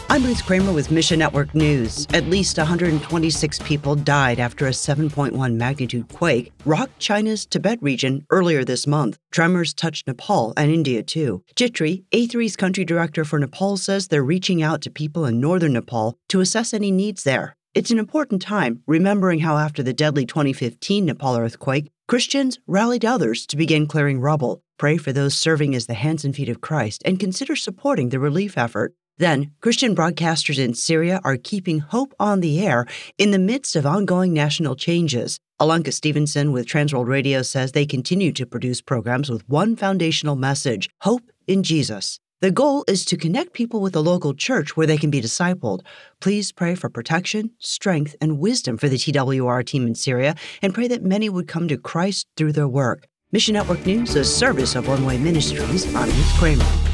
I'm Ruth Kramer with Mission Network News. At least 126 people died after a 7.1 magnitude quake rocked China's Tibet region earlier this month. Tremors touched Nepal and India, too. Jitri, A3's country director for Nepal, says they're reaching out to people in northern Nepal to assess any needs there. It's an important time, remembering how after the deadly 2015 Nepal earthquake, Christians rallied others to begin clearing rubble. Pray for those serving as the hands and feet of Christ and consider supporting the relief effort. Then, Christian broadcasters in Syria are keeping hope on the air in the midst of ongoing national changes. Alanka Stevenson with Transworld Radio says they continue to produce programs with one foundational message: hope in Jesus. The goal is to connect people with a local church where they can be discipled. Please pray for protection, strength, and wisdom for the TWR team in Syria, and pray that many would come to Christ through their work. Mission Network News, a service of One Way Ministries. I'm Ruth Kramer.